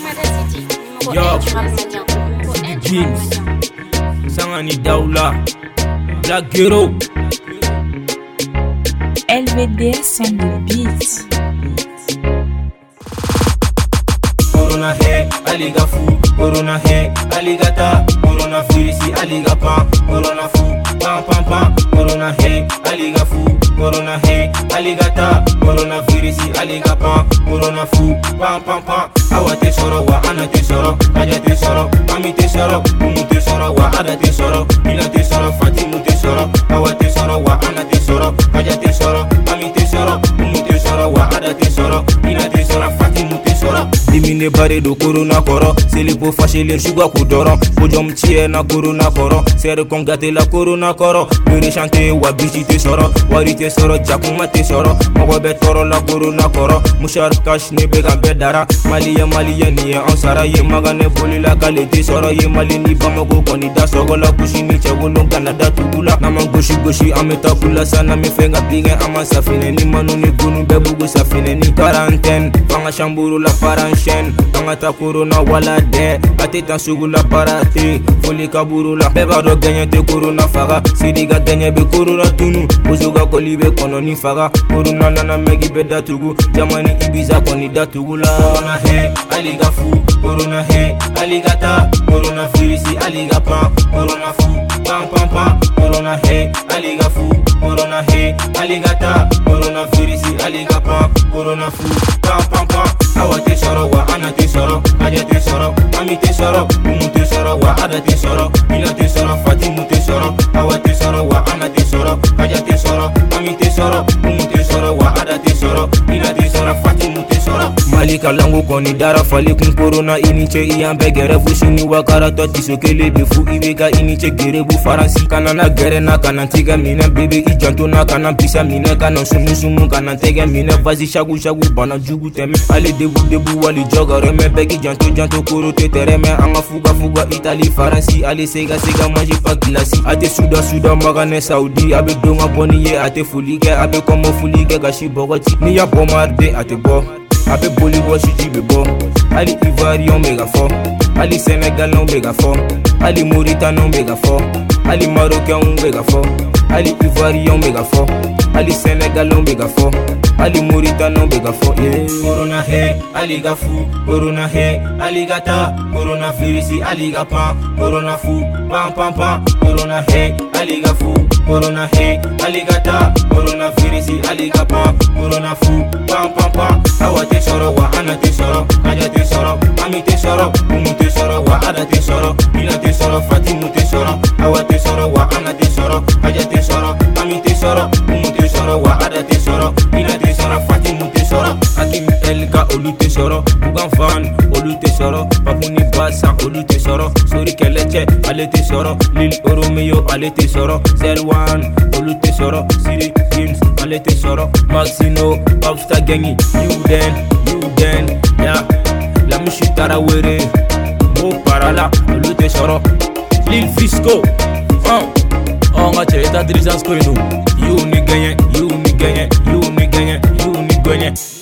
Yo, James, Sangani Daoula, Black Ghetto. LVDS on the beat. Corona hey, aliga fou. Corona hey, aligata. Corona virisi, aliga pan. Corona fou, pam pam pam. Corona hey, aliga fou. Corona hey, aligata. Corona virisi, aliga pan. Corona fou, pam pam pam. Awa te soro wa ana te soro. Aja te soro, mami te soro. Umu te soro wa ada te soro. Ila te soro, Fatimu te soro. Awa te soro wa ana te soro. Aja te soro, mami te soro. Umu te soro wa ada te soro. Ila te soro, Fatimu te soro. Dimine bare do corona koro. Selipo fashele shuga kudoro. Pojom tie na corona koro. Sere kongate la corona koro. Bere chante wa bichi te soro. Wari te soro, jakuma te soro. Mawa be toro la corona koro. Mushar kash ne bega bedara. Maliya ni ansara ye magane boli la kale te soro. Ye mali ni bamago koni da sogo la kushi ni chewolo Canada tugula. Nama goshi ameta kula sana me fenga plige ama safine ni manu ni gunu bebugu safine ni quarantaine. Panga shamburu la paranchen. Panga ta corona wala de. Ate tan sugu la parate. Foli kaburu la beba do genye te corona faga. Sidiga genye be corona tunu. Uzuga kolibe kono ni faga. Corona nana megi beda tugu. Jamani Ibiza koni da tugula. Corona hey, aliga fou. Corona hey, aligata. Corona virisi, aliga pan. Corona fou, pam pam pam. Corona hey, aliga fou. Corona hey, aligata. Corona virisi, aliga pan. Corona fou, pam pam pam. Awa te soro wa ana te soro. Aja te soro, mami te soro. Umu te soro wa ada te soro. Ila te soro, Fatimu te soro. Awa te soro wa ana te soro. Aja te soro, mami te soro. Umu te soro wa ada te soro. Ila te soro, Fatimu te soro. Malika langu koni dara fali kun corona iniche iyambe gere fushini wakara toti sokele befu ibeka iniche gere bu faransi kanana gere na kanantiga mine bebe ijanto na kanan pisa mine kanan sumu kanan tege mine vazi shagu bana jugu teme ale debu wali jogare me begi janto koro te tere me anga fuga Italy faransi ale sega maji pa glasi ate suda magane Saudi abe donga boniye ate fulige abe komo fulige gashi bogoti ni ya bomarde ate bo abe boli washiji bebo ali Ivoirian mega fort ali Sénégal non mega fort ali Mauritanie mega fort ali Marocain mega fort ali Ivoirian mega fort ali Sénégal non mega fort ali Mauritanie mega fort Corona hey aliga fou Corona hey aligata Corona virisi aliga pan Corona fou pam pam pam Corona hey aliga fou Corona hey aligata Corona virisi aliga pan Corona fou pam pam pam awa te soro wa ana te soro aja te soro mami te soro umu te soro wa ada te soro ila te soro Fatimu te soro awa te soro wa ana te soro aja te soro mami te soro umu te soro wa ada te soro ila te soro Fatimu te soro Hakim Elga olu te soro Bugan Fan olu te soro Papuni Basa olu te soro Sori Keleche ale te soro Lil Oromeo ale te soro Zerwan olu te soro Siri James ale te soro Maxino Babsta Gengi You then yeah La Mushitara Were Mo Parala olu te soro Lil Fisco Nga cheta dirijansko inu You ni ganye